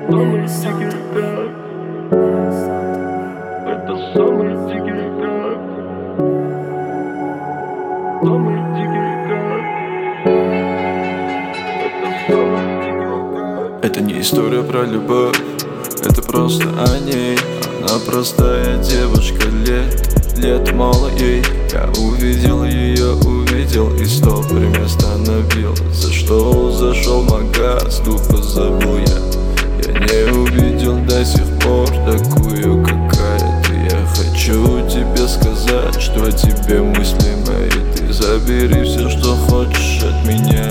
самый дикий кайф. Это самый дикий кайф. Самый дикий кайф. Это самый дикий кайф. Это не история про любовь, это просто о ней. Она простая девушка, лет мало ей. Я увидел ее, и стоп, время остановил. За что зашел в магаз, тупо забыл я. Я не увидел до сих пор такую, какая ты. Я хочу тебе сказать, что тебе мысли мои. Ты забери все, что хочешь от меня,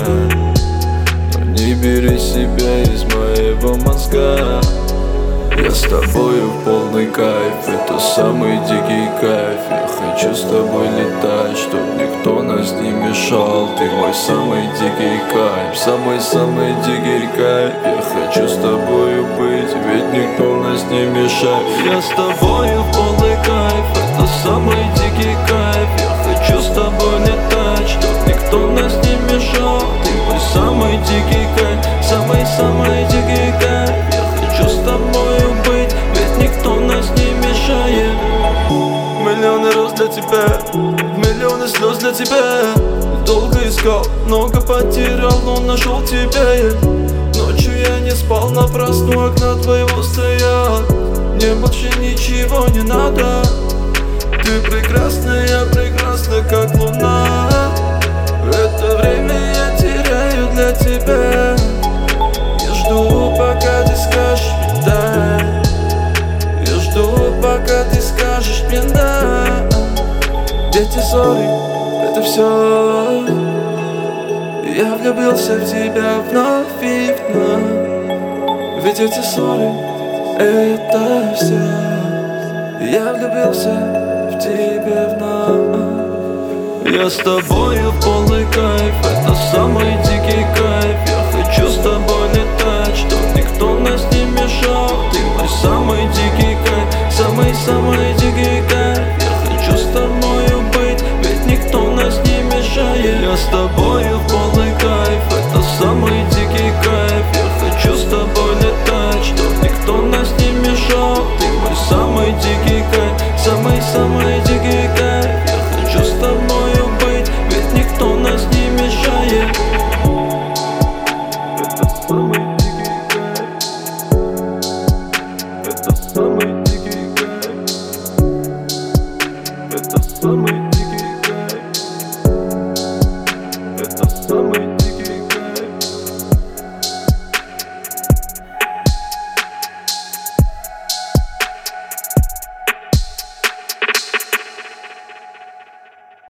но не бери себя из моего мозга. Я с тобою в полный кайф, это самый дикий кайф. Я хочу с тобой летать, чтоб никто нас не мешал. Ты мой самый дикий кайф, самый-самый дикий кайф. Я хочу с тобою быть, ведь никто нас не мешает. Я с тобою в полный кайф, это самый дикий кайф. Я хочу с тобой летать, чтоб никто нас не мешал. Ты мой самый дикий кайф, самый-самый дикий кайф. Я хочу с тобою быть, ведь никто нас не мешает. Миллионы роз для тебя, миллионы слез для тебя. Долго искал, много потерял, но нашел тебя я. Ночью я не спал, напрасно у окна твоего стоял. Мне больше ничего не надо. Ты прекрасная, прекрасна, как луна. Это время я теряю для тебя. Я жду, пока ты скажешь мне да. Я жду, пока ты скажешь мне да. Эти ссоры, это все. Я влюбился в тебя вновь и вновь. Ведь эти ссоры, это все. Я влюбился в тебя вновь. Я с тобою в полный кайф, это самый дикий кайф.